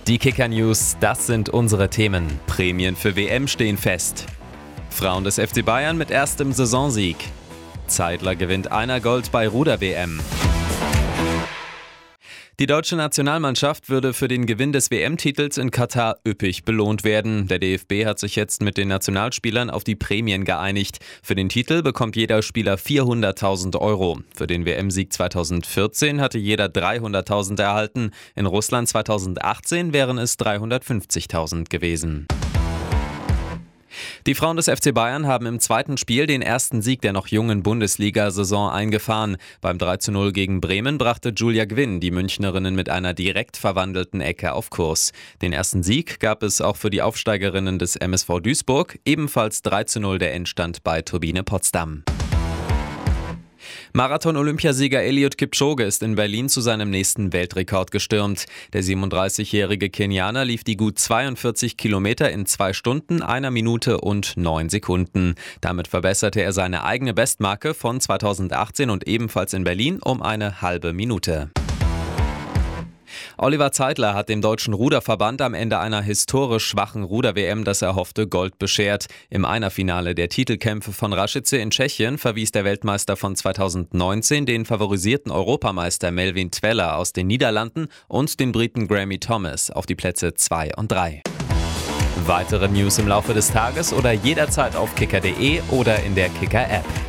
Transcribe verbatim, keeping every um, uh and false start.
Die Kicker-News, das sind unsere Themen. Prämien für W M stehen fest. Frauen des F C Bayern mit erstem Saisonsieg. Zeidler gewinnt einer Gold bei Ruder-W M. Die deutsche Nationalmannschaft würde für den Gewinn des W M-Titels in Katar üppig belohnt werden. Der D F B hat sich jetzt mit den Nationalspielern auf die Prämien geeinigt. Für den Titel bekommt jeder Spieler vierhunderttausend Euro. Für den W M-Sieg zweitausendvierzehn hatte jeder dreihunderttausend erhalten. In Russland zweitausendachtzehn wären es dreihundertfünfzigtausend gewesen. Die Frauen des F C Bayern haben im zweiten Spiel den ersten Sieg der noch jungen Bundesliga-Saison eingefahren. Beim drei zu null gegen Bremen brachte Julia Gwinn die Münchnerinnen mit einer direkt verwandelten Ecke auf Kurs. Den ersten Sieg gab es auch für die Aufsteigerinnen des M S V Duisburg, ebenfalls drei zu null der Endstand bei Turbine Potsdam. Marathon-Olympiasieger Eliud Kipchoge ist in Berlin zu seinem nächsten Weltrekord gestürmt. Der siebenunddreißigjährige Kenianer lief die gut zweiundvierzig Kilometer in zwei Stunden, einer Minute und neun Sekunden. Damit verbesserte er seine eigene Bestmarke von zweitausendachtzehn und ebenfalls in Berlin um eine halbe Minute. Oliver Zeidler hat dem Deutschen Ruderverband am Ende einer historisch schwachen Ruder-W M das erhoffte Gold beschert. Im Einerfinale der Titelkämpfe von Rašice in Tschechien verwies der Weltmeister von zweitausendneunzehn den favorisierten Europameister Melvin Tweller aus den Niederlanden und den Briten Graeme Thomas auf die Plätze zwei und drei. Weitere News im Laufe des Tages oder jederzeit auf kicker punkt de oder in der Kicker-App.